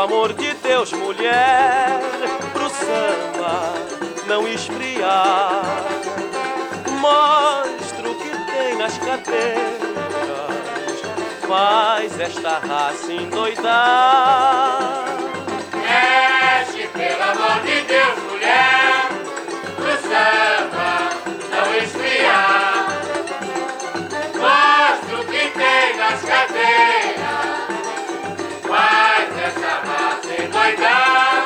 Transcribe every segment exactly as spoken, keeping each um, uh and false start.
amor de Deus, mulher, pro samba não esfriar. Mostra o que tem nas cadeiras, faz esta raça endoidar. Mexe, pelo amor de Deus, mulher, pro samba não esfriar. Mostra o que tem nas cadeiras, faz essa raça endoidar.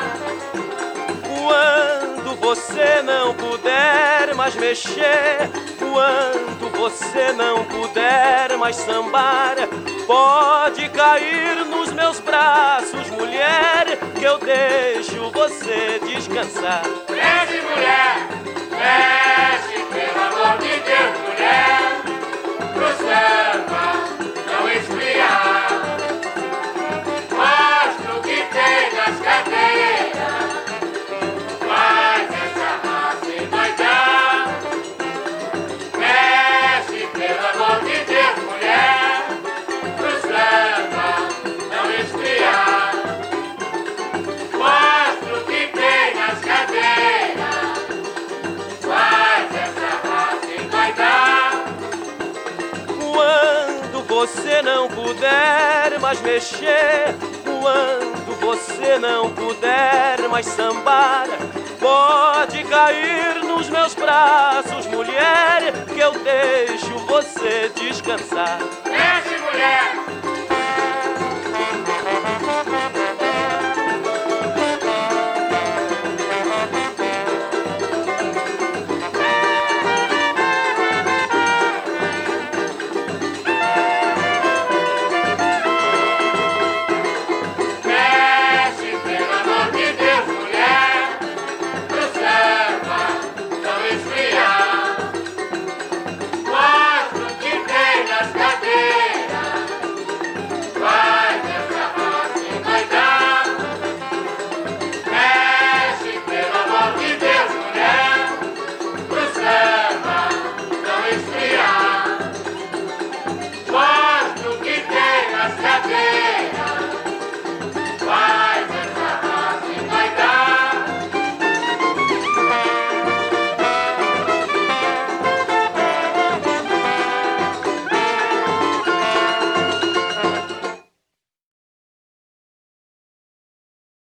Quando você não puder mais mexer, quando você não puder mais sambar, pode cair nos meus braços, mulher, que eu deixo você descansar. Mexe, mulher, mexe, pelo amor de Deus, mulher, pro samba não esfriar. Mostra o que tem nas cadeiras, faz essa raça endoidar. Mexe, pelo amor de Deus, mulher, pro samba não esfriar. Mostra o que tem nas cadeiras, faz essa raça endoidar. Quando você não puder mais mexer, quando você não puder mais sambar, pode cair nos meus braços, mulher, que eu deixo você descansar. Mexe, mulher,